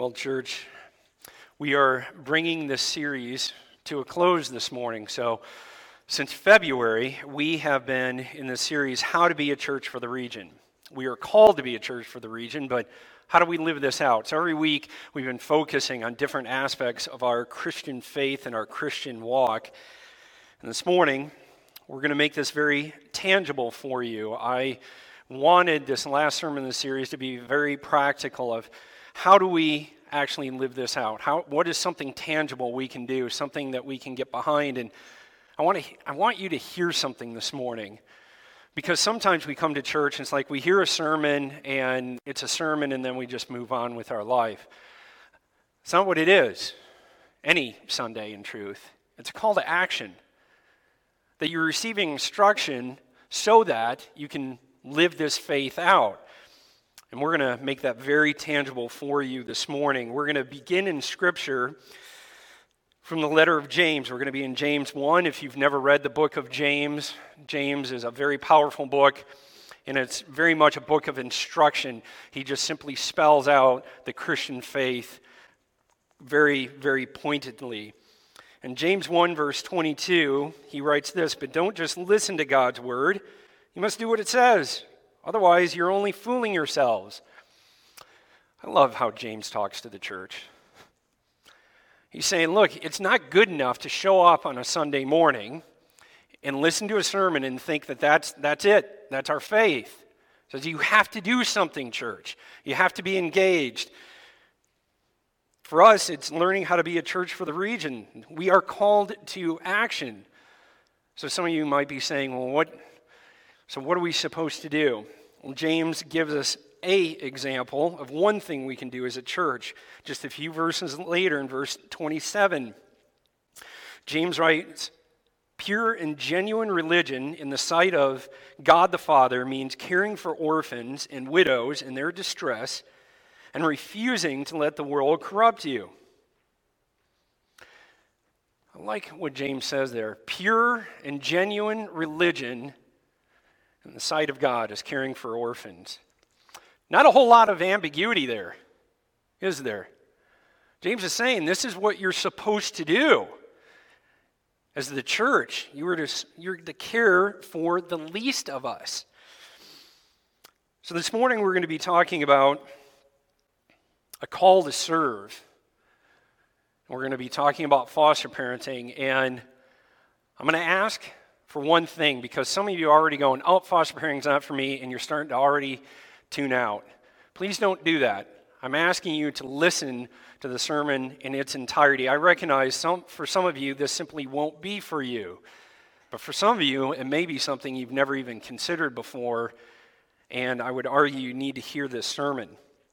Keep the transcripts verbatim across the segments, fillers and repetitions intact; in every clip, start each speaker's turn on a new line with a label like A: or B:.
A: Well, church, we are bringing this series to a close this morning. So, since February, we have been in the series, How to Be a Church for the Region. We are called to be a church for the region, but how do we live this out? So every week, we've been focusing on different aspects of our Christian faith and our Christian walk. And this morning, we're going to make this very tangible for you. I wanted this last sermon in the series to be very practical of how do we actually live this out? How, what is something tangible we can do, something that we can get behind? And I want to, I want you to hear something this morning, because sometimes we come to church and it's like we hear a sermon and it's a sermon and then we just move on with our life. It's not what it is. Any Sunday, in truth. It's a call to action. That you're receiving instruction so that you can live this faith out. And we're going to make that very tangible for you this morning. We're going to begin in Scripture from the letter of James. We're going to be in James one. If you've never read the book of James, James is a very powerful book, and it's very much a book of instruction. He just simply spells out the Christian faith very, very pointedly. In James one, verse twenty-two, he writes this, "But don't just listen to God's word. You must do what it says. Otherwise, you're only fooling yourselves." I love how James talks to the church. He's saying, look, it's not good enough to show up on a Sunday morning and listen to a sermon and think that that's, that's it. That's our faith. He says you have to do something, church. You have to be engaged. For us, it's learning how to be a church for the region. We are called to action. So some of you might be saying, well, what... So what are we supposed to do? Well, James gives us a example of one thing we can do as a church. Just a few verses later in verse twenty-seven, James writes, "Pure and genuine religion in the sight of God the Father means caring for orphans and widows in their distress and refusing to let the world corrupt you." I like what James says there. Pure and genuine religion in the sight of God is caring for orphans. Not a whole lot of ambiguity there, is there? James is saying this is what you're supposed to do. As the church, you are to, you're to care for the least of us. So this morning we're going to be talking about a call to serve. We're going to be talking about foster parenting, and I'm going to ask for one thing, because some of you are already going, oh, foster parenting's not for me, and you're starting to already tune out. Please don't do that. I'm asking you to listen to the sermon in its entirety. I recognize some, for some of you, this simply won't be for you. But for some of you, it may be something you've never even considered before, and I would argue you need to hear this sermon.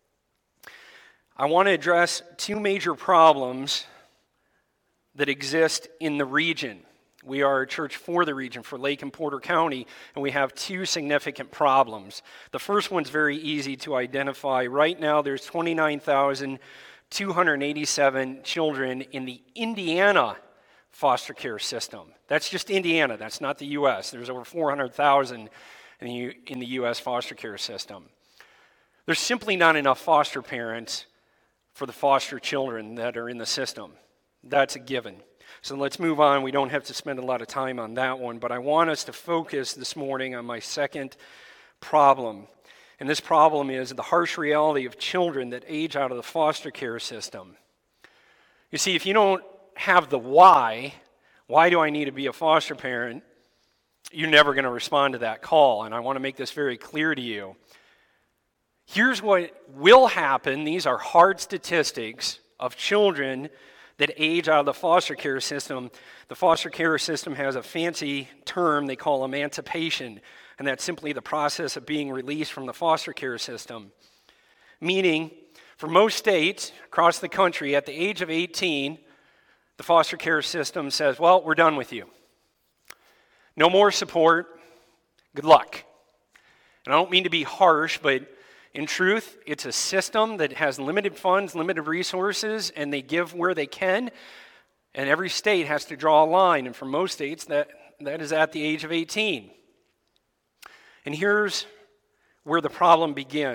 A: I want to address two major problems that exist in the region. We are a church for the region, for Lake and Porter County, and we have two significant problems. The first one's very easy to identify. Right now, there's twenty-nine thousand two hundred eighty-seven children in the Indiana foster care system. That's just Indiana. That's not the U S. There's over four hundred thousand in the, U- in the U S foster care system. There's simply not enough foster parents for the foster children that are in the system. That's a given. So let's move on. We don't have to spend a lot of time on that one, but I want us to focus this morning on my second problem. And this problem is the harsh reality of children that age out of the foster care system. You see, if you don't have the why, why do I need to be a foster parent, you're never going to respond to that call. And I want to make this very clear to you. Here's what will happen. These are hard statistics of children that age out of the foster care system. The foster care system has a fancy term they call emancipation, and that's simply the process of being released from the foster care system. Meaning, for most states across the country, at the age of eighteen, the foster care system says, well, we're done with you. No more support. Good luck. And I don't mean to be harsh, but in truth, it's a system that has limited funds, limited resources, and they give where they can, and every state has to draw a line, and for most states, that, that is at the age of eighteen. And here's where the problem begins.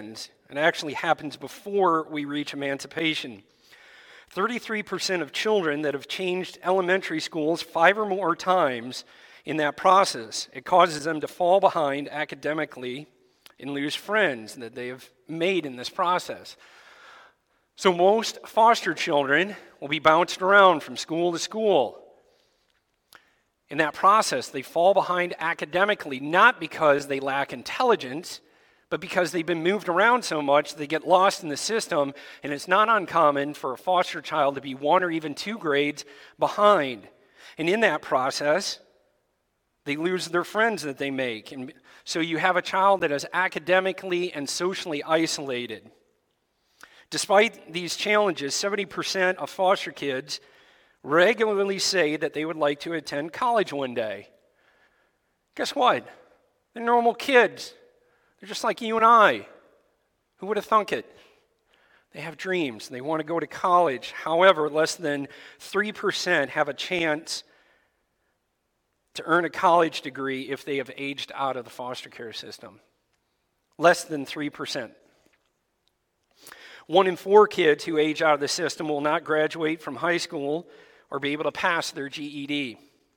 A: It actually happens before we reach emancipation. thirty-three percent of children that have changed elementary schools five or more times in that process, it causes them to fall behind academically and lose friends that they have made in this process. So most foster children will be bounced around from school to school. In that process, they fall behind academically, not because they lack intelligence, but because they've been moved around so much, they get lost in the system, and it's not uncommon for a foster child to be one or even two grades behind. And in that process, they lose their friends that they make. And so you have a child that is academically and socially isolated. Despite these challenges, seventy percent of foster kids regularly say that they would like to attend college one day. Guess what? They're normal kids. They're just like you and I. Who would have thunk it? They have dreams. They want to go to college. However, less than three percent have a chance to earn a college degree if they have aged out of the foster care system. Less than three percent. One in four kids who age out of the system will not graduate from high school or be able to pass their G E D.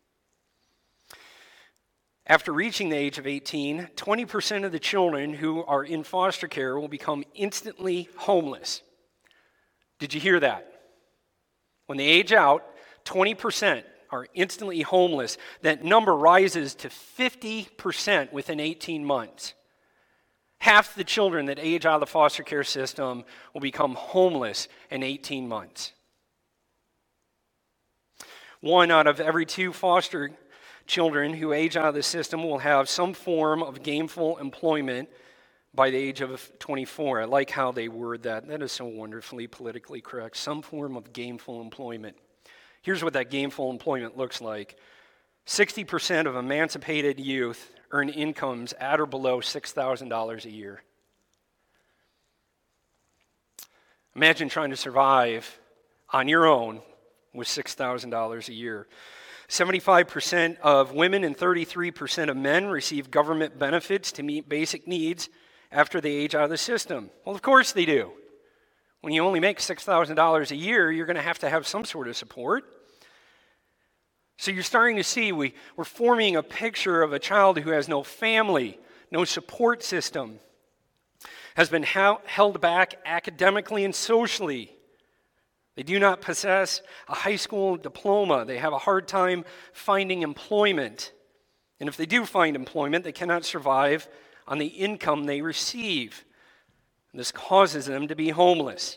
A: After reaching the age of eighteen, twenty percent of the children who are in foster care will become instantly homeless. Did you hear that? When they age out, twenty percent are instantly homeless. That number rises to fifty percent within eighteen months. Half the children that age out of the foster care system will become homeless in eighteen months. One out of every two foster children who age out of the system will have some form of gainful employment by the age of twenty-four. I like how they word that. That is so wonderfully politically correct. Some form of gainful employment. Here's what that gainful employment looks like. sixty percent of emancipated youth earn incomes at or below six thousand dollars a year. Imagine trying to survive on your own with six thousand dollars a year. seventy-five percent of women and thirty-three percent of men receive government benefits to meet basic needs after they age out of the system. Well, of course they do. When you only make six thousand dollars a year, you're going to have to have some sort of support. So you're starting to see we, we're forming a picture of a child who has no family, no support system, has been ha- held back academically and socially. They do not possess a high school diploma. They have a hard time finding employment. And if they do find employment, they cannot survive on the income they receive. This causes them to be homeless.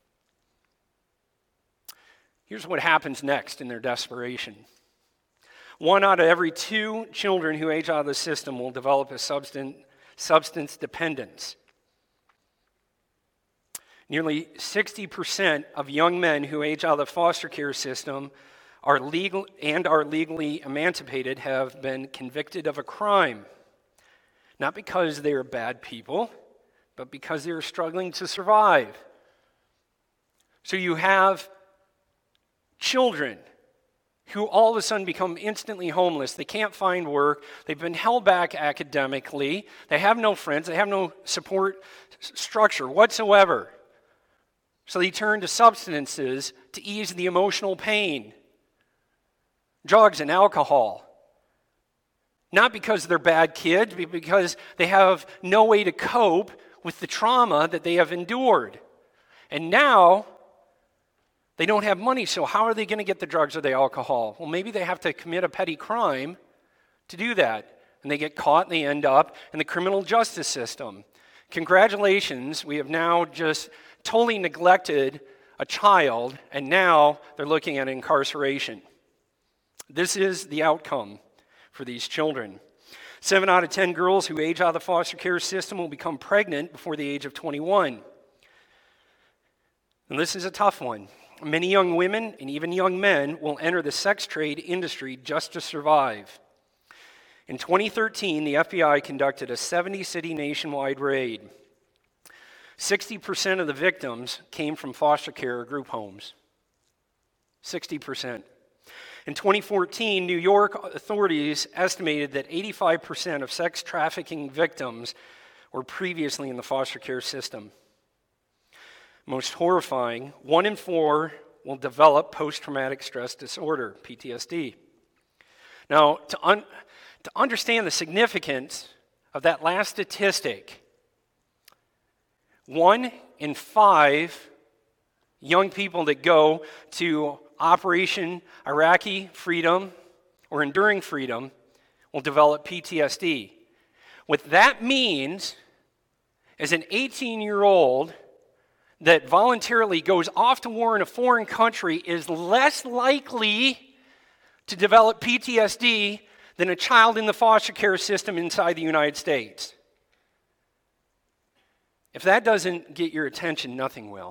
A: Here's what happens next in their desperation. One out of every two children who age out of the system will develop a substance, substance dependence. Nearly sixty percent of young men who age out of the foster care system are legal and are legally emancipated have been convicted of a crime. Not because they are bad people, but because they are struggling to survive. So you have children who all of a sudden become instantly homeless. They can't find work. They've been held back academically. They have no friends. They have no support structure whatsoever. So they turn to substances to ease the emotional pain. Drugs and alcohol. Not because they're bad kids, but because they have no way to cope with the trauma that they have endured. And now, they don't have money, so how are they going to get the drugs or the alcohol? Well, maybe they have to commit a petty crime to do that. And they get caught and they end up in the criminal justice system. Congratulations, we have now just totally neglected a child, and now they're looking at incarceration. This is the outcome for these children. Seven out of ten girls who age out of the foster care system will become pregnant before the age of twenty-one. And this is a tough one. Many young women and even young men will enter the sex trade industry just to survive. In twenty thirteen, the F B I conducted a seventy-city nationwide raid. sixty percent of the victims came from foster care or group homes. sixty percent. In twenty fourteen, New York authorities estimated that eighty-five percent of sex trafficking victims were previously in the foster care system. Most horrifying, one in four will develop post-traumatic stress disorder, P T S D. Now, to, un- to understand the significance of that last statistic, one in five young people that go to Operation Iraqi Freedom or Enduring Freedom will develop P T S D. What that means is an eighteen-year-old that voluntarily goes off to war in a foreign country is less likely to develop P T S D than a child in the foster care system inside the United States. If that doesn't get your attention, nothing will.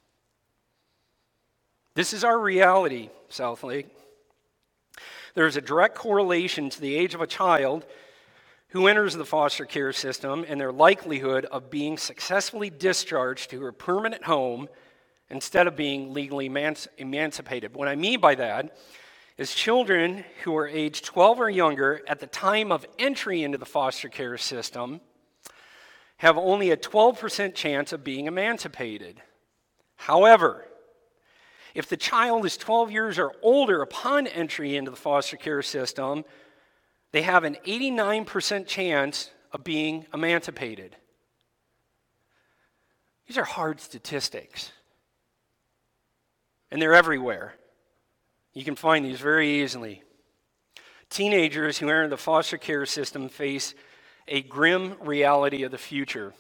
A: This is our reality, Southlake. There is a direct correlation to the age of a child who enters the foster care system and their likelihood of being successfully discharged to a permanent home instead of being legally emanci- emancipated. What I mean by that is children who are age twelve or younger at the time of entry into the foster care system have only a twelve percent chance of being emancipated. However, if the child is twelve years or older upon entry into the foster care system, they have an eighty-nine percent chance of being emancipated. These are hard statistics. And they're everywhere. You can find these very easily. Teenagers who enter the foster care system face a grim reality of the future.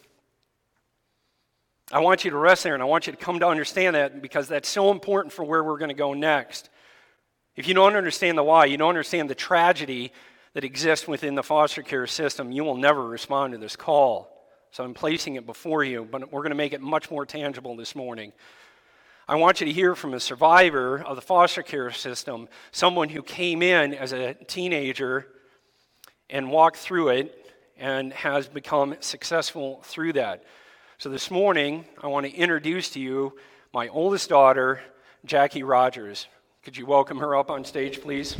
A: I want you to rest there, and I want you to come to understand that, because that's so important for where we're going to go next. If you don't understand the why, you don't understand the tragedy that exists within the foster care system, you will never respond to this call. So I'm placing it before you, but we're going to make it much more tangible this morning. I want you to hear from a survivor of the foster care system, someone who came in as a teenager and walked through it and has become successful through that. So this morning, I want to introduce to you my oldest daughter, Jackie Rogers. Could you welcome her up on stage, please?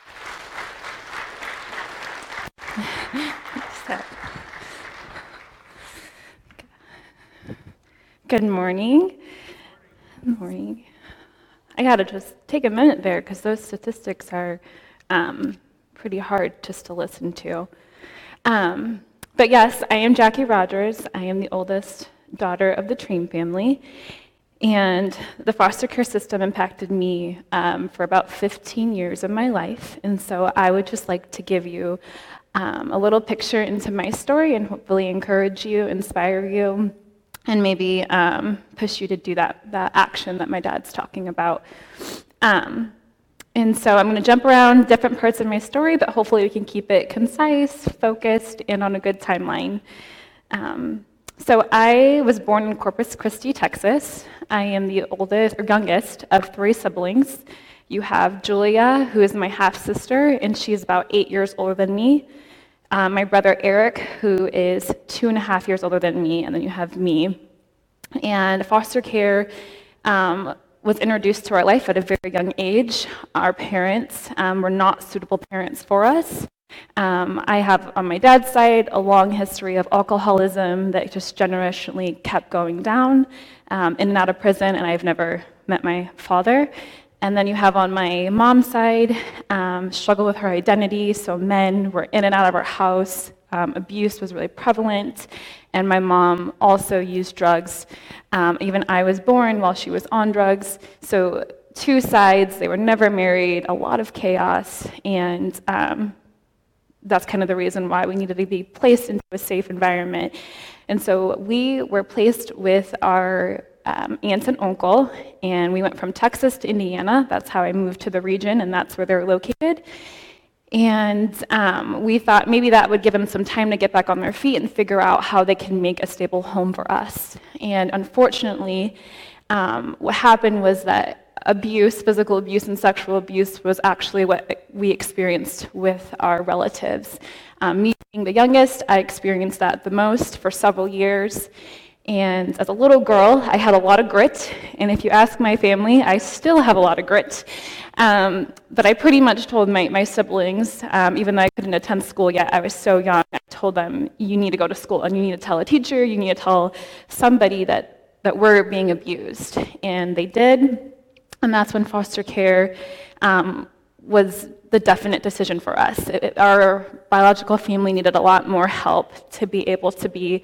B: Good morning. Good morning. I gotta just take a minute there because those statistics are um, pretty hard just to listen to. Um, but yes, I am Jackie Rogers. I am the oldest daughter of the Train family. And the foster care system impacted me um, for about fifteen years of my life. And so I would just like to give you um, a little picture into my story and hopefully encourage you, inspire you, and maybe um, push you to do that, that action that my dad's talking about. Um, and so I'm going to jump around different parts of my story, but hopefully we can keep it concise, focused, and on a good timeline. Um, so I was born in Corpus Christi, Texas. I am the oldest or youngest of three siblings. You have Julia, who is my half-sister, and she's about eight years older than me. Um, my brother Eric, who is two and a half years older than me, and then you have me. And foster care um, was introduced to our life at a very young age. Our parents um, were not suitable parents for us. Um, I have, on my dad's side, a long history of alcoholism that just generationally kept going down, um, in and out of prison, and I've never met my father. And then you have on my mom's side, um, struggle with her identity, so men were in and out of our house, um, abuse was really prevalent, and my mom also used drugs. Um, even I was born while she was on drugs, so two sides, they were never married, a lot of chaos, and um, that's kind of the reason why we needed to be placed into a safe environment. And so we were placed with our Um, aunt and uncle, and we went from Texas to Indiana. That's how I moved to the region, and that's where they're located. And um, we thought maybe that would give them some time to get back on their feet and figure out how they can make a stable home for us. And unfortunately, um, what happened was that abuse, physical abuse and sexual abuse, was actually what we experienced with our relatives. Um, me being the youngest, I experienced that the most for several years. And as a little girl, I had a lot of grit, and if you ask my family, I still have a lot of grit. Um, but I pretty much told my, my siblings, um, even though I couldn't attend school yet, I was so young, I told them, you need to go to school, and you need to tell a teacher, you need to tell somebody that, that we're being abused. And they did, and that's when foster care um, was the definite decision for us. It, it, our biological family needed a lot more help to be able to be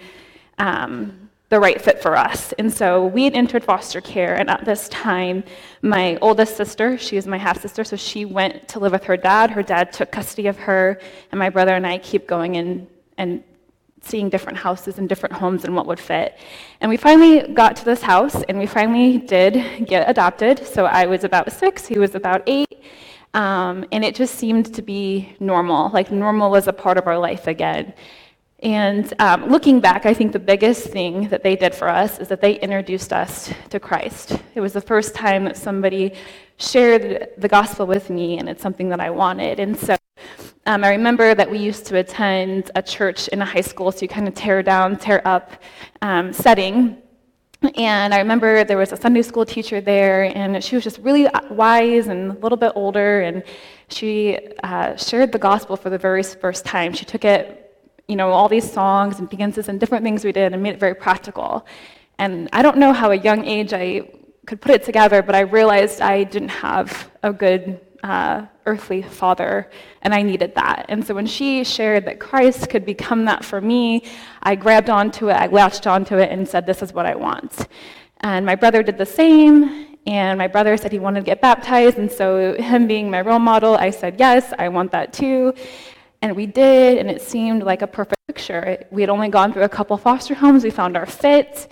B: um, the right fit for us. And so we had entered foster care, and at this time, my oldest sister, she is my half-sister, so she went to live with her dad. Her dad took custody of her, and my brother and I keep going in and seeing different houses and different homes and what would fit. And we finally got to this house, and we finally did get adopted. So I was about six, he was about eight, um, and it just seemed to be normal, like normal was a part of our life again. And um, looking back, I think the biggest thing that they did for us is that they introduced us to Christ. It was the first time that somebody shared the gospel with me, and it's something that I wanted. And so um, I remember that we used to attend a church in a high school, so you kind of tear down, tear up um, setting. And I remember there was a Sunday school teacher there, and she was just really wise and a little bit older, and she uh, shared the gospel for the very first time. She took it, you know, all these songs and dances and different things we did and made it very practical. And I don't know how at a young age I could put it together, but I realized I didn't have a good uh, earthly father, and I needed that. And so when she shared that Christ could become that for me, I grabbed onto it, I latched onto it and said, this is what I want. And my brother did the same, and my brother said he wanted to get baptized, and so him being my role model, I said, yes, I want that too. And we did, and it seemed like a perfect picture. We had only gone through a couple foster homes. We found our fit.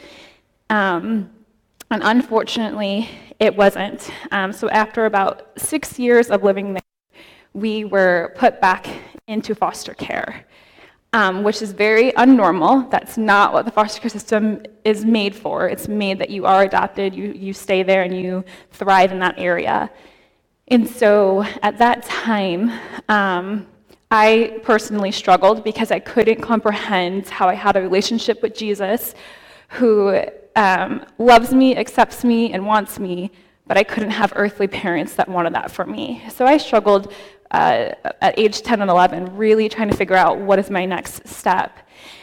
B: Um, and unfortunately, it wasn't. Um, so after about six years of living there, we were put back into foster care, um, which is very unnormal. That's not what the foster care system is made for. It's made that you are adopted, you, you stay there, and you thrive in that area. And so at that time, um, I personally struggled because I couldn't comprehend how I had a relationship with Jesus who um, loves me, accepts me, and wants me, but I couldn't have earthly parents that wanted that for me. So I struggled uh, at age ten and eleven, really trying to figure out what is my next step.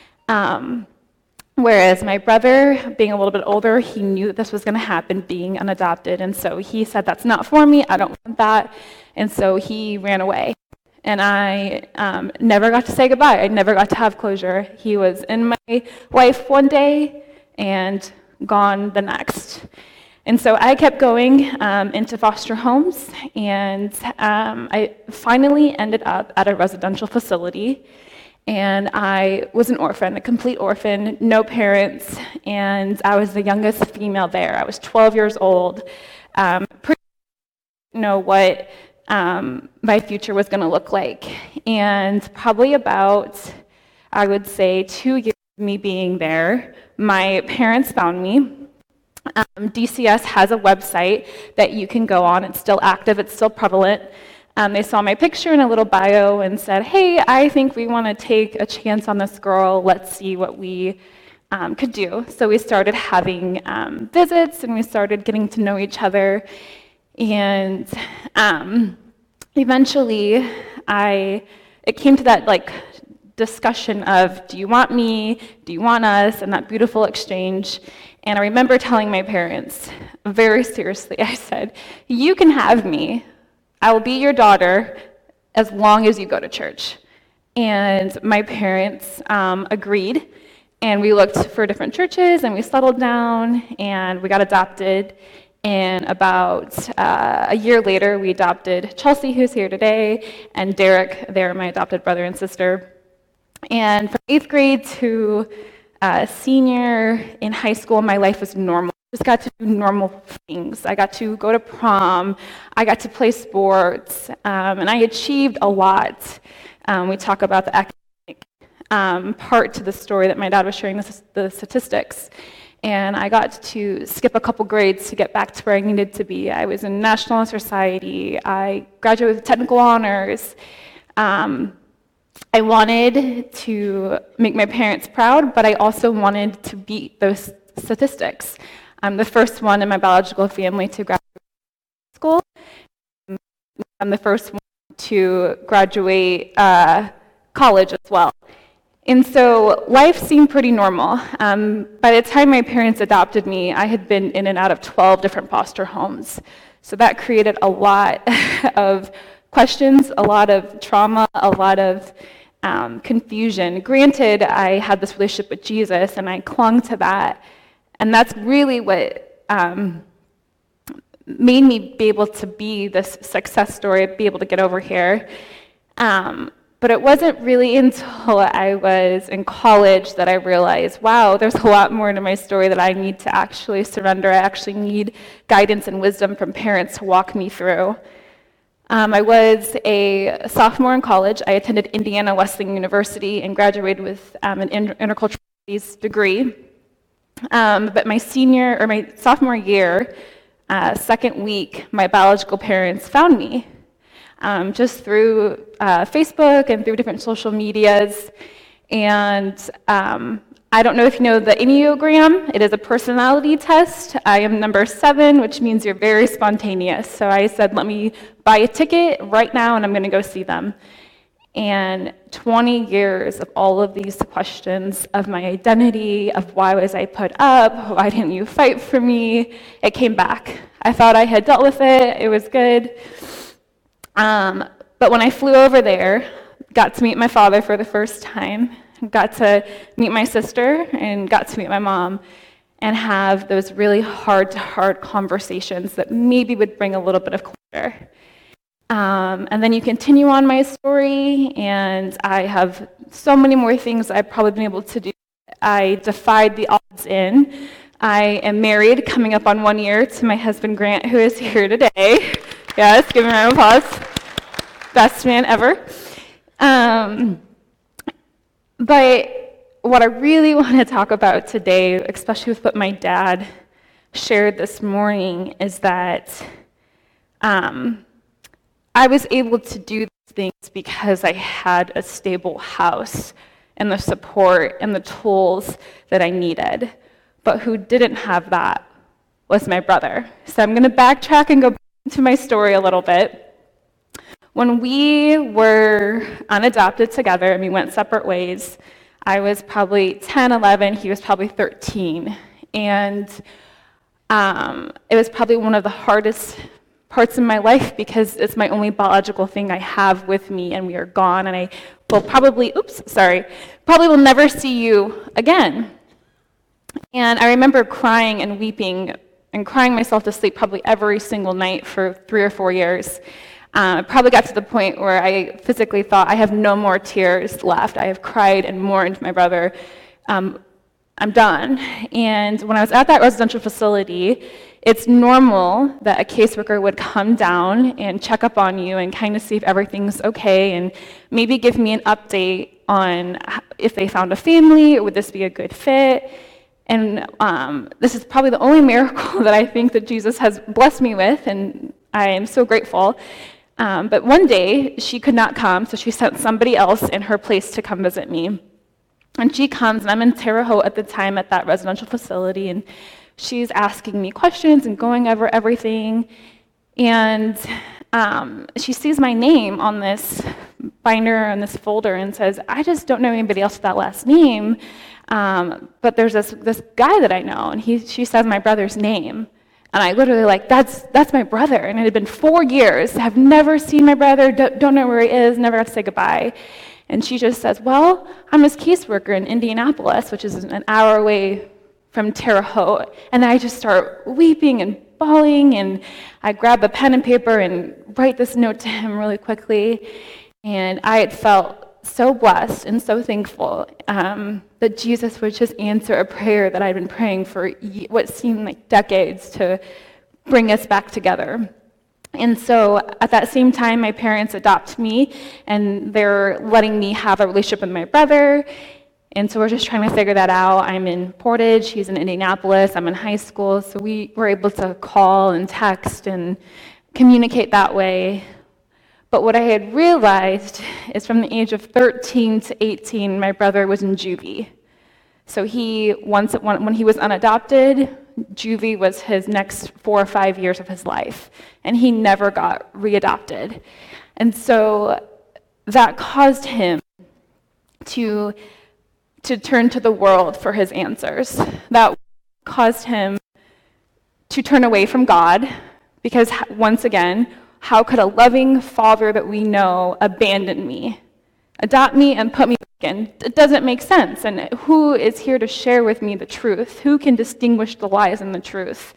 B: Um, whereas my brother, being a little bit older, he knew that this was going to happen, being unadopted, and so he said, that's not for me, I don't want that, and so he ran away. And I um, never got to say goodbye. I never got to have closure. He was in my life one day and gone the next. And so I kept going um, into foster homes, and um, I finally ended up at a residential facility. And I was an orphan, a complete orphan, no parents, and I was the youngest female there. I was twelve years old. Um, pretty you know what Um, my future was going to look like. And probably about, I would say, two years of me being there, my parents found me. Um, D C S has a website that you can go on. It's still active. It's still prevalent. Um, they saw my picture and a little bio and said, hey, I think we want to take a chance on this girl. Let's see what we um, could do. So we started having um, visits, and we started getting to know each other. And um, eventually, I it came to that like discussion of, do you want me? Do you want us? And that beautiful exchange. And I remember telling my parents very seriously, I said, you can have me. I will be your daughter as long as you go to church. And my parents um, agreed. And we looked for different churches, and we settled down, and we got adopted. And about uh, a year later, we adopted Chelsea, who's here today, and Derek. They're my adopted brother and sister. And from eighth grade to uh, senior in high school, my life was normal. I just got to do normal things. I got to go to prom. I got to play sports. Um, and I achieved a lot. Um, we talk about the academic um, part to the story that my dad was sharing, the, the statistics. And I got to skip a couple grades to get back to where I needed to be. I was in National Honor Society. I graduated with technical honors. Um, I wanted to make my parents proud, but I also wanted to beat those statistics. I'm the first one in my biological family to graduate school. I'm the first one to graduate uh, college as well. And so life seemed pretty normal. Um, by the time my parents adopted me, I had been in and out of twelve different foster homes. So that created a lot of questions, a lot of trauma, a lot of um, confusion. Granted, I had this relationship with Jesus, and I clung to that. And that's really what um, made me be able to be this success story, be able to get over here. Um, but it wasn't really until I was in college that I realized, wow, there's a lot more to my story that I need to actually surrender. I actually need guidance and wisdom from parents to walk me through. Um, I was a sophomore in college. I attended Indiana Wesleyan University and graduated with um, an inter- intercultural studies degree. Um, but my senior, or my sophomore year, uh, second week, my biological parents found me. Um, just through uh, Facebook and through different social medias. And um, I don't know if you know the Enneagram. It is a personality test. I am number seven, which means you're very spontaneous. So I said, let me buy a ticket right now, and I'm going to go see them. And twenty years of all of these questions of my identity, of why was I put up, why didn't you fight for me, it came back. I thought I had dealt with it, it was good. Um, but when I flew over there, got to meet my father for the first time, got to meet my sister, and got to meet my mom, and have those really hard-to-hard conversations that maybe would bring a little bit of closure. Um, and then you continue on my story, and I have so many more things I've probably been able to do. I defied the odds in. I am married, coming up on one year, to my husband Grant, who is here today. Yes, give him a round of applause. Best man ever. Um, but what I really want to talk about today, especially with what my dad shared this morning, is that um, I was able to do these things because I had a stable house and the support and the tools that I needed. But who didn't have that was my brother. So I'm going to backtrack and go back into my story a little bit. When we were unadopted together and we went separate ways, I was probably ten, eleven, he was probably thirteen. And um, it was probably one of the hardest parts in my life because it's my only biological thing I have with me, and we are gone, and I will probably, oops, sorry, probably will never see you again. And I remember crying and weeping and crying myself to sleep probably every single night for three or four years. Um, I probably got to the point where I physically thought, I have no more tears left. I have cried and mourned my brother. Um, I'm done. And when I was at that residential facility, it's normal that a caseworker would come down and check up on you and kind of see if everything's okay and maybe give me an update on if they found a family, or would this be a good fit. And um, this is probably the only miracle that I think that Jesus has blessed me with, and I am so grateful. Um, but one day, she could not come, so she sent somebody else in her place to come visit me. And she comes, and I'm in Terre Haute at the time at that residential facility, and she's asking me questions and going over everything. And um, she sees my name on this binder, on this folder, and says, I just don't know anybody else with that last name, um, but there's this, this guy that I know, and he, she says my brother's name. And I literally like, that's that's my brother. And it had been four years. I've never seen my brother, don't, don't know where he is, never got to say goodbye. And she just says, well, I'm his caseworker in Indianapolis, which is an hour away from Terre Haute. And I just start weeping and bawling, and I grab a pen and paper and write this note to him really quickly. And I had felt so blessed and so thankful um, that Jesus would just answer a prayer that I'd been praying for what seemed like decades to bring us back together. And so at that same time, my parents adopt me, and they're letting me have a relationship with my brother. And so we're just trying to figure that out. I'm in Portage, he's in Indianapolis, I'm in high school, so we were able to call and text and communicate that way. But what I had realized is from the age of thirteen to eighteen, my brother was in juvie. So he, once when, when he was unadopted, juvie was his next four or five years of his life, and he never got readopted. And so that caused him to, to turn to the world for his answers. That caused him to turn away from God, because once again, how could a loving father that we know abandon me, adopt me and put me back in? It doesn't make sense. And who is here to share with me the truth? Who can distinguish the lies and the truth?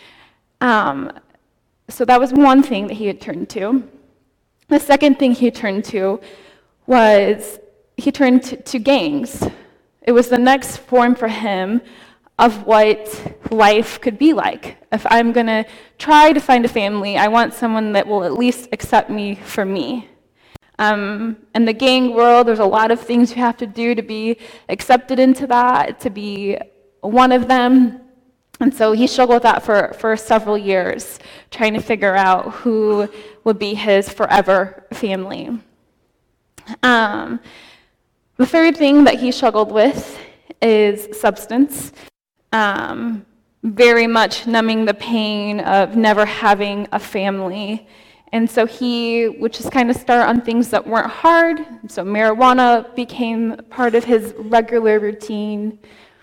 B: Um, so that was one thing that he had turned to. The second thing he turned to was he turned to, to gangs. It was the next form for him of what life could be like. If I'm going to try to find a family, I want someone that will at least accept me for me. Um, in the gang world, there's a lot of things you have to do to be accepted into that, to be one of them. And so he struggled with that for, for several years, trying to figure out who would be his forever family. Um, the third thing that he struggled with is substance. Um, very much numbing the pain of never having a family. And so he would just kind of start on things that weren't hard. So marijuana became part of his regular routine.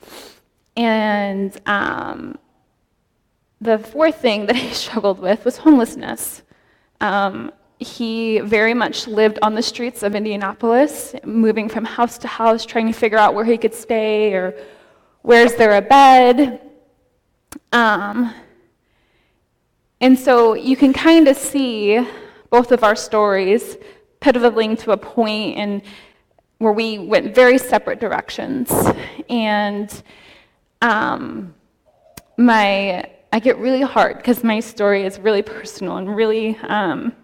B: And um, the fourth thing that he struggled with was homelessness. Um, he very much lived on the streets of Indianapolis, moving from house to house, trying to figure out where he could stay or where's there a bed? Um, and so you can kind of see both of our stories pivoting to a point in where we went very separate directions. And um, my I get really hard because my story is really personal and really um,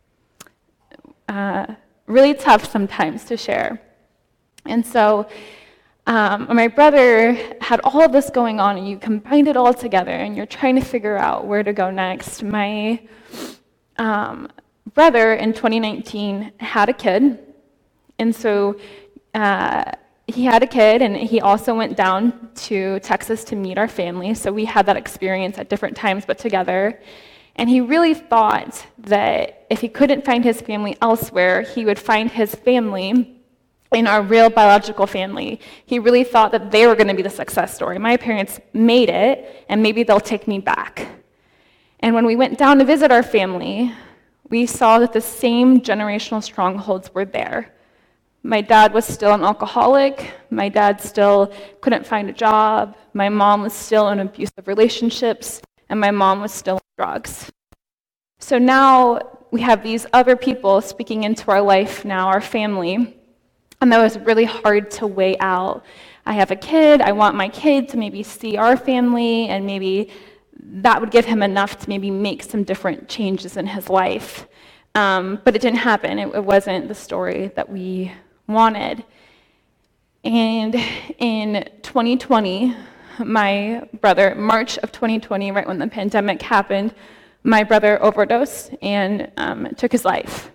B: uh, really tough sometimes to share. And so Um, my brother had all of this going on, and you combined it all together, and you're trying to figure out where to go next. My um, brother in twenty nineteen had a kid, and so uh, he had a kid, and he also went down to Texas to meet our family, so we had that experience at different times, but together. And he really thought that if he couldn't find his family elsewhere, he would find his family in our real biological family. He really thought that they were going to be the success story. My parents made it, and maybe they'll take me back. And when we went down to visit our family, we saw that the same generational strongholds were there. My dad was still an alcoholic. My dad still couldn't find a job. My mom was still in abusive relationships, and my mom was still in drugs. So now we have these other people speaking into our life now, our family. And that was really hard to weigh out. I have a kid, I want my kid to maybe see our family, and maybe that would give him enough to maybe make some different changes in his life. Um, but it didn't happen. It, it wasn't the story that we wanted. And in twenty twenty, my brother, March of twenty twenty, right when the pandemic happened, my brother overdosed and um, took his life.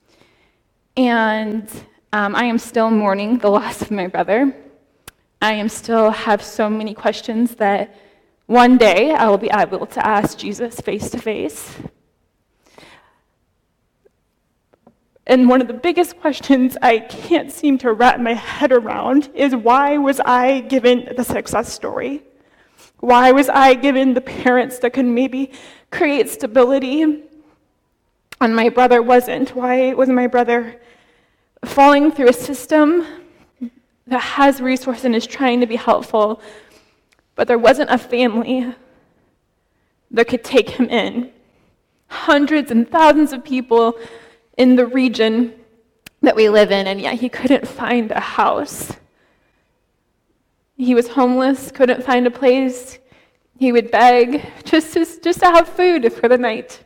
B: And Um, I am still mourning the loss of my brother. I am still have so many questions that one day I will be able to ask Jesus face to face. And one of the biggest questions I can't seem to wrap my head around is, why was I given the success story? Why was I given the parents that could maybe create stability and my brother wasn't? Why was my brother falling through a system that has resources and is trying to be helpful, but there wasn't a family that could take him in? Hundreds and thousands of people in the region that we live in, and yet he couldn't find a house. He was homeless, couldn't find a place. He would beg just to, just to have food for the night.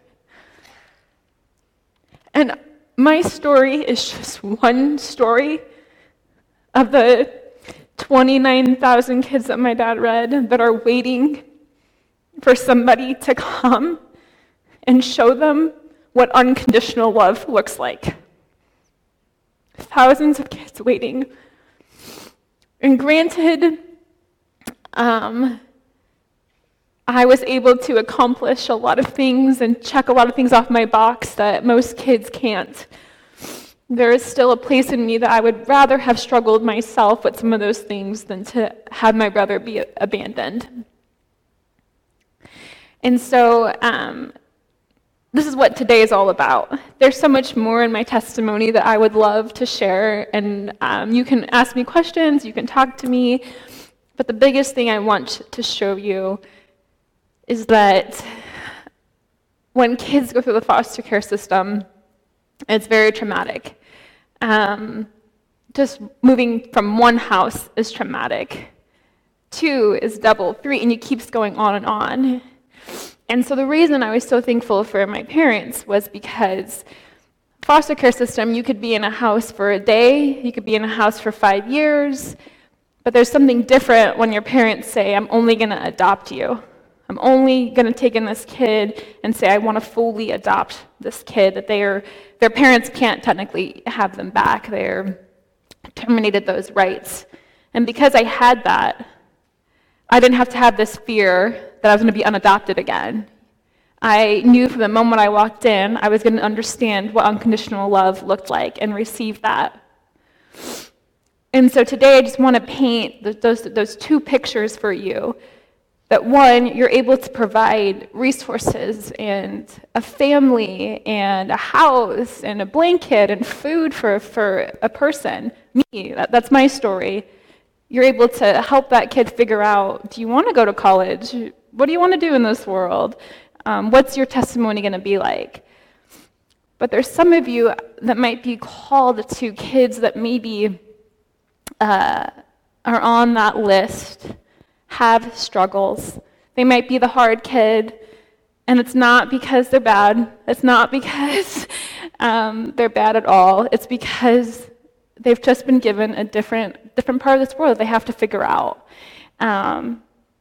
B: And my story is just one story of the twenty-nine thousand kids that my dad read that are waiting for somebody to come and show them what unconditional love looks like. Thousands of kids waiting. And granted, Um, I was able to accomplish a lot of things and check a lot of things off my box that most kids can't. There is still a place in me that I would rather have struggled myself with some of those things than to have my brother be abandoned. And so um, this is what today is all about. There's so much more in my testimony that I would love to share, and um, you can ask me questions, you can talk to me, but the biggest thing I want to show you is that when kids go through the foster care system, it's very traumatic. Um, just moving from one house is traumatic. Two is double, three, and it keeps going on and on. And so the reason I was so thankful for my parents was because foster care system, you could be in a house for a day, you could be in a house for five years, but there's something different when your parents say, I'm only going to adopt you. I'm only going to take in this kid and say, I want to fully adopt this kid, that they are, their parents can't technically have them back. They're terminated those rights. And because I had that, I didn't have to have this fear that I was going to be unadopted again. I knew from the moment I walked in, I was going to understand what unconditional love looked like and receive that. And so today I just want to paint those, those two pictures for you. That one, you're able to provide resources and a family and a house and a blanket and food for, for a person. Me, that, that's my story. You're able to help that kid figure out, do you want to go to college? What do you want to do in this world? Um, what's your testimony going to be like? But there's some of you that might be called to kids that maybe uh, are on that list, have struggles. They might be the hard kid, and it's not because they're bad. It's not because um, they're bad at all. It's because they've just been given a different different part of this world they have to figure out. Um,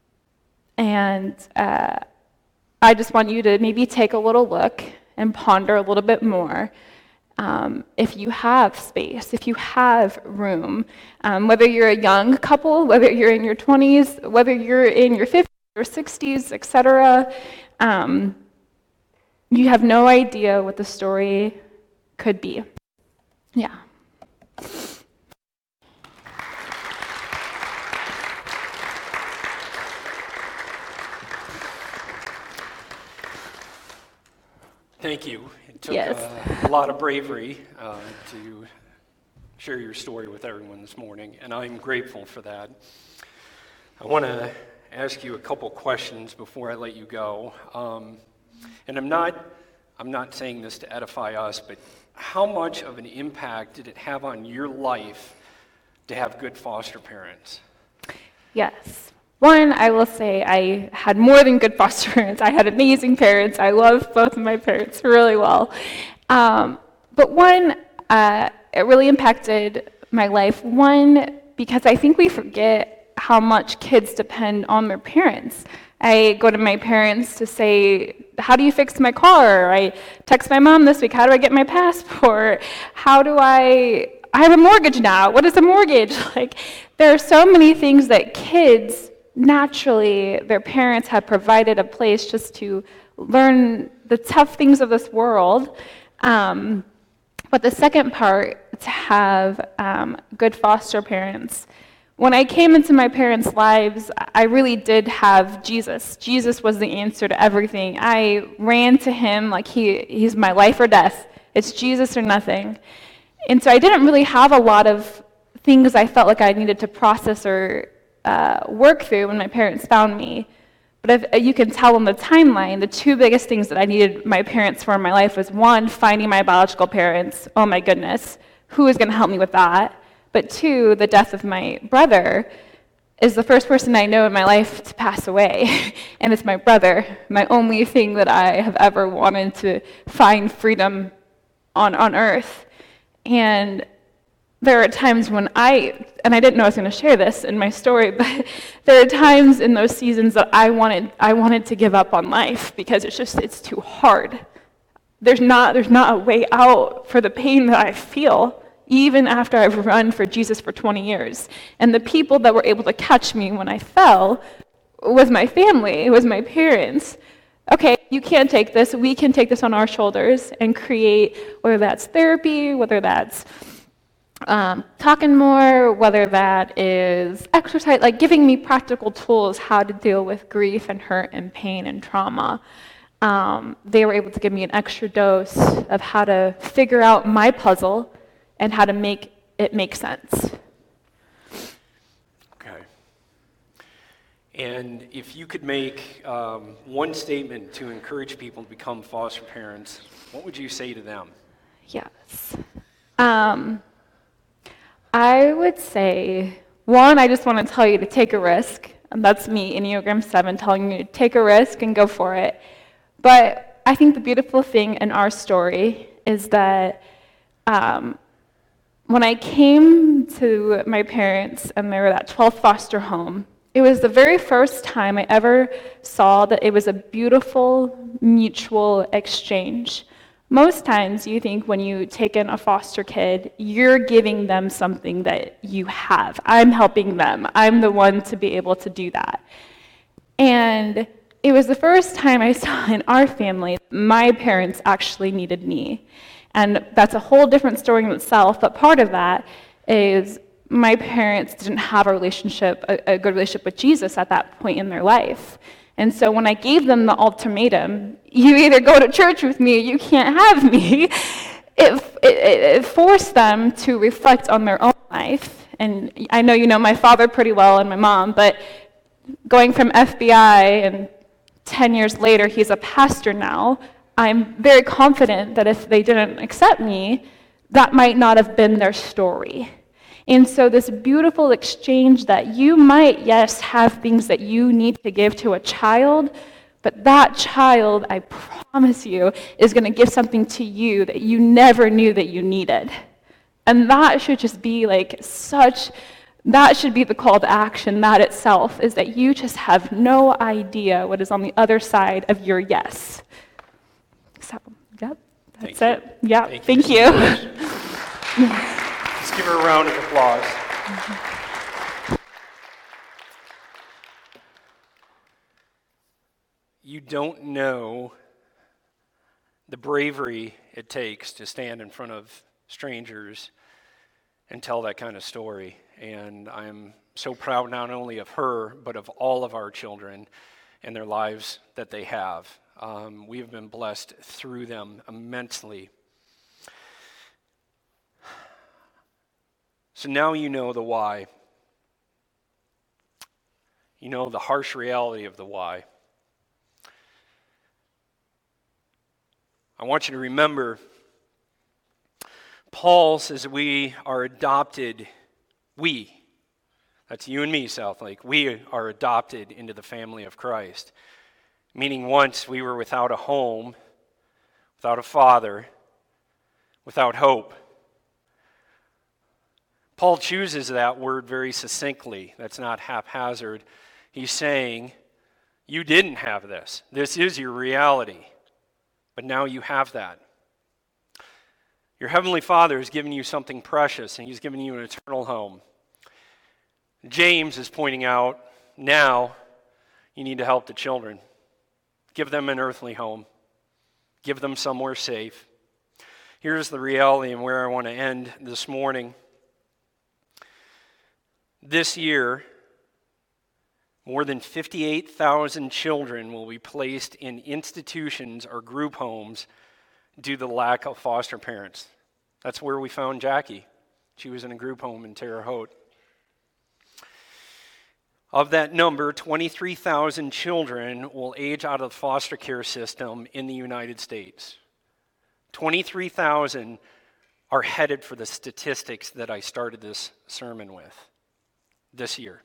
B: and uh, I just want you to maybe take a little look and ponder a little bit more. Um, if you have space, if you have room, um, whether you're a young couple, whether you're in your twenties, whether you're in your fifties or sixties, et cetera, um, you have no idea what the story could be. Yeah.
A: Thank you. It took
B: Yes.
A: uh, a lot of bravery uh, to share your story with everyone this morning, and I'm grateful for that. I want to ask you a couple questions before I let you go. Um, and I'm not, I'm not saying this to edify us, but how much of an impact did it have on your life to have good foster parents?
B: Yes. One, I will say I had more than good foster parents. I had amazing parents. I loved both of my parents really well. Um, but one, uh, it really impacted my life. One, because I think we forget how much kids depend on their parents. I go to my parents to say, how do you fix my car? I text my mom this week, how do I get my passport? How do I, I have a mortgage now. What is a mortgage? Like, there are so many things that kids, naturally, their parents have provided a place just to learn the tough things of this world. Um, but the second part, to have um, good foster parents. When I came into my parents' lives, I really did have Jesus. Jesus was the answer to everything. I ran to him like he, he's my life or death. It's Jesus or nothing. And so I didn't really have a lot of things I felt like I needed to process or uh, work through when my parents found me. But if you can tell on the timeline, the two biggest things that I needed my parents for in my life was, one, finding my biological parents. Oh my goodness, who is going to help me with that? But two, the death of my brother is the first person I know in my life to pass away. And it's my brother, my only thing that I have ever wanted to find freedom on, on earth. And there are times when I, and I didn't know I was going to share this in my story, but there are times in those seasons that I wanted, I wanted to give up on life because it's just, it's too hard. There's not, there's not a way out for the pain that I feel. even after I've run for Jesus for twenty years. And the people that were able to catch me when I fell was my family, it was my parents. Okay, you can't take this. We can take this on our shoulders and create, whether that's therapy, whether that's um, talking more, whether that is exercise, like giving me practical tools how to deal with grief and hurt and pain and trauma. Um, they were able to give me an extra dose of how to figure out my puzzle and how to make it make sense.
A: Okay. And if you could make um, one statement to encourage people to become foster parents, what would you say to them?
B: Yes. Um, I would say, one, I just want to tell you to take a risk. And that's me, Enneagram seven, telling you to take a risk and go for it. But I think the beautiful thing in our story is that um, when I came to my parents and they were at twelfth foster home, it was the very first time I ever saw that it was a beautiful mutual exchange. Most times you think when you take in a foster kid, you're giving them something that you have. I'm helping them. I'm the one to be able to do that. And it was the first time I saw in our family, my parents actually needed me. And that's a whole different story in itself, but part of that is my parents didn't have a relationship, a, a good relationship with Jesus at that point in their life. And so when I gave them the ultimatum, you either go to church with me or you can't have me, it, it, it forced them to reflect on their own life. And I know you know my father pretty well and my mom, but going from F B I and ten years later, he's a pastor now, I'm very confident that if they didn't accept me, that might not have been their story. And so this beautiful exchange that you might, yes, have things that you need to give to a child, but that child, I promise you, is going to give something to you that you never knew that you needed. And that should just be like such, that should be the call to action, that itself, is that you just have no idea what is on the other side of your yes. So, yep, that's
A: Thank
B: it. Yeah,
A: Thank
B: thank
A: you.
B: you.
A: Let's give her a round of applause. You don't know the bravery it takes to stand in front of strangers and tell that kind of story. And I'm so proud not only of her, but of all of our children and their lives that they have. Um, we have been blessed through them immensely. So now you know the why. You know the harsh reality of the why. I want you to remember, Paul says we are adopted, we, that's you and me, Southlake, we are adopted into the family of Christ. Meaning once we were without a home, without a father, without hope. Paul chooses that word very succinctly. That's not haphazard. He's saying, you didn't have this. This is your reality. But now you have that. Your Heavenly Father has given you something precious, and He's given you an eternal home. James is pointing out, now you need to help the children. Give them an earthly home. Give them somewhere safe. Here's the reality and where I want to end this morning. This year, more than fifty-eight thousand children will be placed in institutions or group homes due to the lack of foster parents. That's where we found Jackie. She was in a group home in Terre Haute. Of that number, twenty-three thousand children will age out of the foster care system in the United States. twenty-three thousand are headed for the statistics that I started this sermon with this year.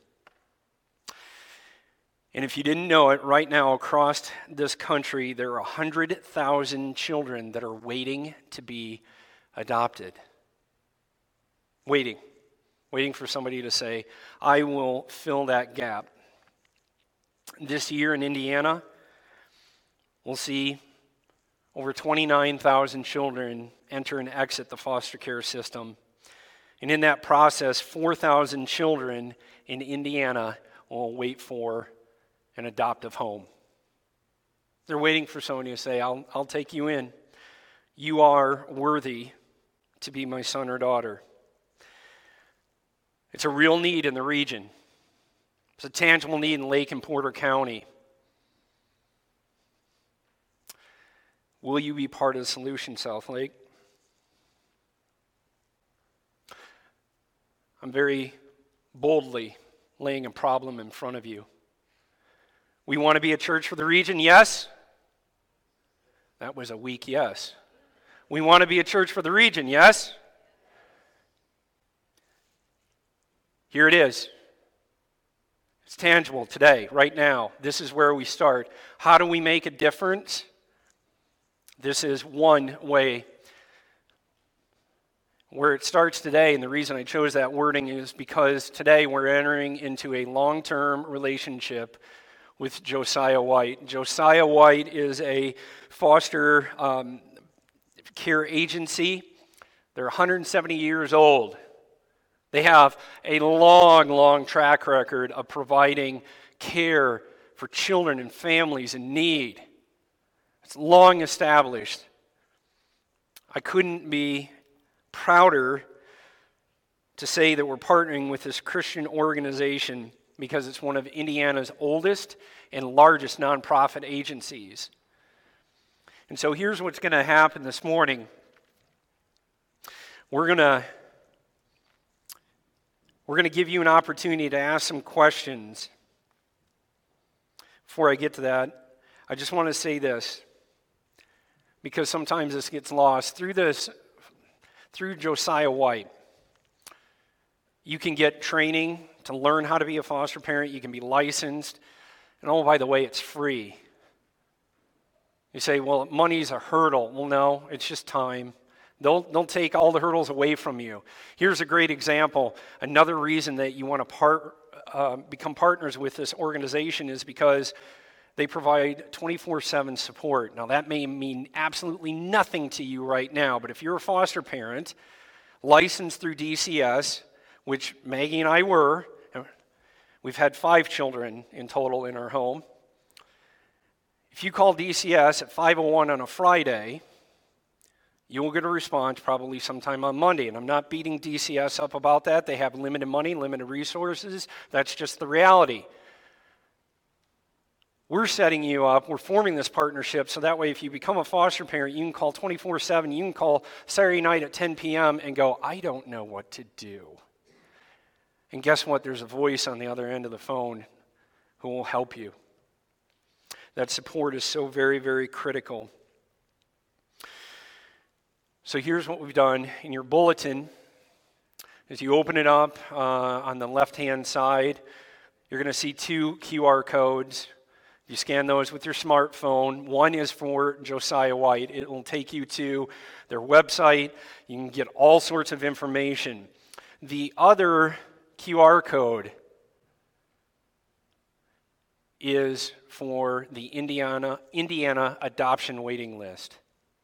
A: And if you didn't know it, right now across this country, there are one hundred thousand children that are waiting to be adopted. Waiting. Waiting for somebody to say, I will fill that gap. This year in Indiana, we'll see over twenty-nine thousand children enter and exit the foster care system. And in that process, four thousand children in Indiana will wait for an adoptive home. They're waiting for someone to say, I'll, I'll take you in. You are worthy to be my son or daughter. It's a real need in the region. It's a tangible need in Lake and Porter County. Will you be part of the solution, South Lake? I'm very boldly laying a problem in front of you. We want to be a church for the region, yes? That was a weak yes. We want to be a church for the region, yes? Here it is. It's tangible today, right now. This is where we start. How do we make a difference? This is one way. Where it starts today, and the reason I chose that wording is because today we're entering into a long-term relationship with Josiah White. Josiah White is a foster um, care agency. They're one hundred seventy years old. They have a long, long track record of providing care for children and families in need. It's long established. I couldn't be prouder to say that we're partnering with this Christian organization because it's one of Indiana's oldest and largest nonprofit agencies. And so here's what's going to happen this morning. We're going to we're going to give you an opportunity to ask some questions. Before I get to that, I just want to say this, because sometimes this gets lost. Through this Through Josiah White, you can get training to learn how to be a foster parent. You can be licensed. And oh, by the way, it's free. You say, well, money's a hurdle. Well, no, it's just time. They'll, they'll take all the hurdles away from you. Here's a great example. Another reason that you want to part, uh, become partners with this organization is because they provide twenty-four seven support. Now, that may mean absolutely nothing to you right now, but if you're a foster parent, licensed through D C S, which Maggie and I were, we've had five children in total in our home. If you call D C S at five oh one on a Friday, you will get a response probably sometime on Monday. And I'm not beating D C S up about that. They have limited money, limited resources. That's just the reality. We're setting you up, we're forming this partnership, so that way if you become a foster parent, you can call twenty-four seven, you can call Saturday night at ten p.m. and go, I don't know what to do. And guess what? There's a voice on the other end of the phone who will help you. That support is so very, very critical. So here's what we've done. In your bulletin, as you open it up uh, on the left-hand side, you're going to see two Q R codes. You scan those with your smartphone. One is for Josiah White. It will take you to their website. You can get all sorts of information. The other Q R code is for the Indiana, Indiana adoption waiting list.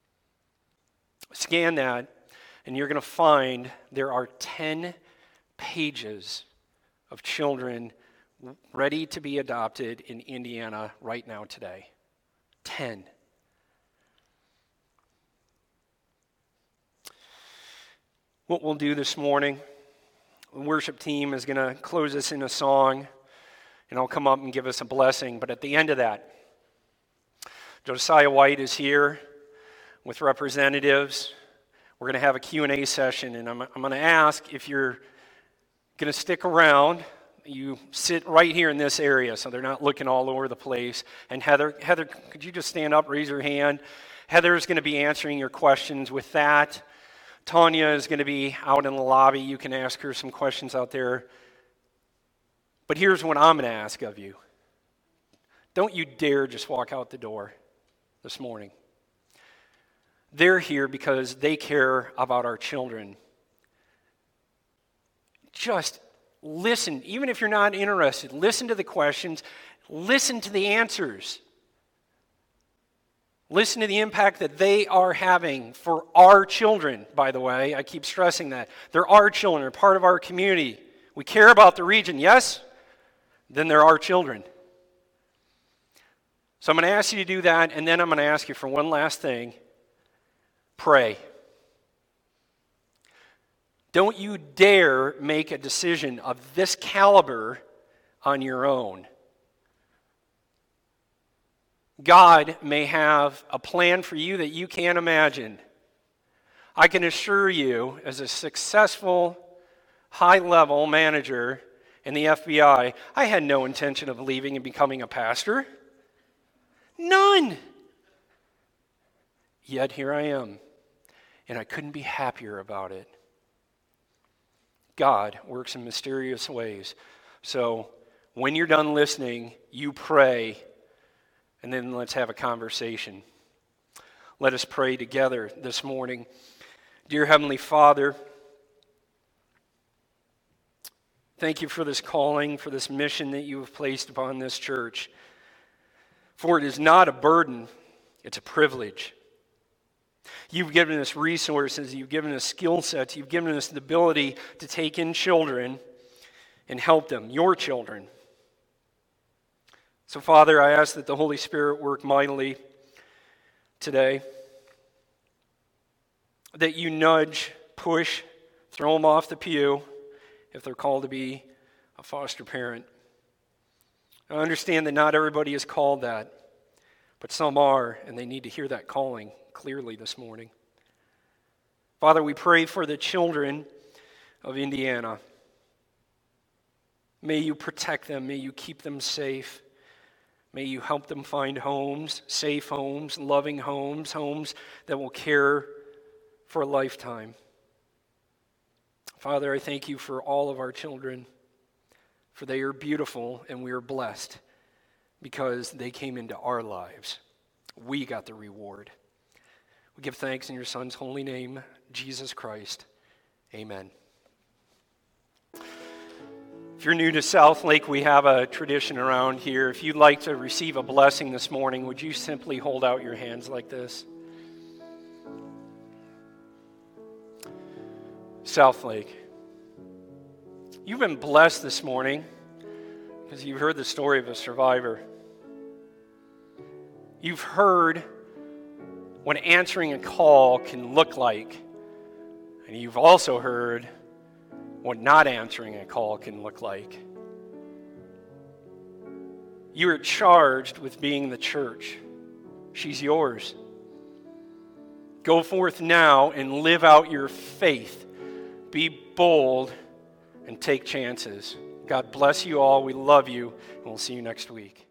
A: Scan that, and you're going to find there are ten pages of children ready to be adopted in Indiana right now today. ten. What we'll do this morning, the worship team is going to close us in a song, and I'll come up and give us a blessing. But at the end of that, Josiah White is here with representatives. We're going to have a Q and A session, and I'm, I'm going to ask if you're going to stick around. You sit right here in this area so they're not looking all over the place. And Heather, Heather, could you just stand up, raise your hand? Heather is going to be answering your questions with that. Tanya is going to be out in the lobby. You can ask her some questions out there. But here's what I'm going to ask of you. Don't you dare just walk out the door this morning. They're here because they care about our children. Just listen, even if you're not interested, listen to the questions, listen to the answers. Listen to the impact that they are having for our children, by the way. I keep stressing that. They're our children, they're part of our community. We care about the region, yes? Then they're our children. So I'm going to ask you to do that, and then I'm going to ask you for one last thing. Pray. Don't you dare make a decision of this caliber on your own. God may have a plan for you that you can't imagine. I can assure you, as a successful, high-level manager in the F B I, I had no intention of leaving and becoming a pastor. None. Yet here I am, and I couldn't be happier about it. God works in mysterious ways. So when you're done listening, you pray, and then let's have a conversation. Let us pray together this morning. Dear Heavenly Father, thank you for this calling, for this mission that you have placed upon this church. For it is not a burden, it's a privilege. You've given us resources, you've given us skill sets, you've given us the ability to take in children and help them, your children. So, Father, I ask that the Holy Spirit work mightily today, that you nudge, push, throw them off the pew if they're called to be a foster parent. I understand that not everybody is called that, but some are, and they need to hear that calling clearly this morning. Father, we pray for the children of Indiana. May you protect them, may you keep them safe. May you help them find homes, safe homes, loving homes, homes that will care for a lifetime. Father, I thank you for all of our children, for they are beautiful and we are blessed because they came into our lives. We got the reward. We give thanks in your Son's holy name, Jesus Christ. Amen. If you're new to South Lake, we have a tradition around here. If you'd like to receive a blessing this morning, would you simply hold out your hands like this? South Lake, you've been blessed this morning because you've heard the story of a survivor. You've heard what answering a call can look like, and you've also heard what not answering a call can look like. You are charged with being the church. She's yours. Go forth now and live out your faith. Be bold and take chances. God bless you all. We love you, and we'll see you next week.